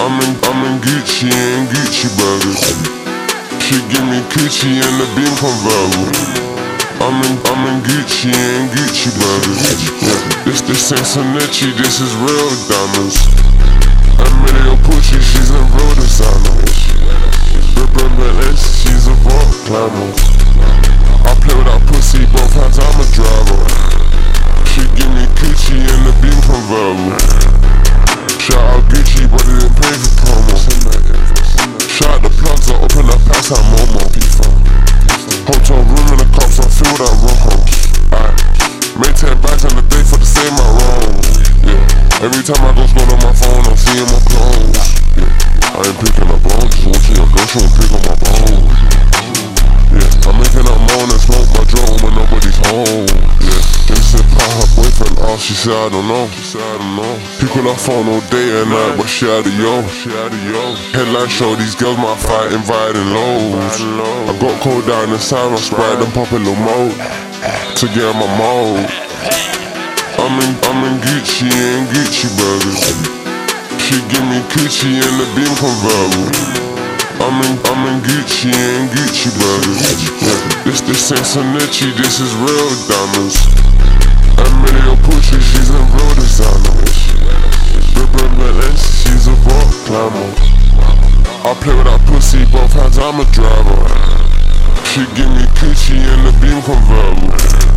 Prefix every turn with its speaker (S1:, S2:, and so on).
S1: I'm in Gucci and Gucci burgers. She give me coochie and the beam convertible. I'm in Gucci and Gucci burgers. Yeah. This ain't Sanechi, this is real diamonds. Emilio Pucci, she's in real designer. She's a rock climber. I play with that pussy, both hands I'm a driver. She give me coochie and the beam convertible. Shout out Gucci, but it didn't pay for promo. Shout out the plugs, I open up packs like Momo. Hotel room in the cops, I feel that rojo. Made 10 bags on the day for the same I roll. Yeah. Every time I go scroll on my phone, I'm seeing my clothes. Yeah. I ain't picking up bones, just watching your girl, she won't pick on my bones. Yeah. I'm making up moan and smoke my drone when nobody's home. Yeah. Then said call her boyfriend off, she said I don't know. He call her phone all day and night, but she had a yo. Headline show, these girls might fight, inviting lows. I got cold down inside my Sprite and pop a little mode to get in my mode. I'm in Gucci and Gucci burgers. She give me coochie and the beam convertible. I'm in Gucci and Gucci burgers. Yeah. This ain't Sanechi, this is real diamonds. Emilio Pucci, she's in real designer. She's a rock climber. I play with that pussy, both hands I'm a driver. She give me coochie and the beam convertible.